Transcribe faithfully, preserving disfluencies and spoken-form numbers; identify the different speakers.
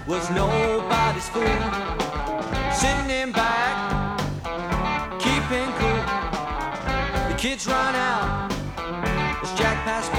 Speaker 1: was nobody's fool. Sitting in back, keeping cool. The kids run out as Jack passed by.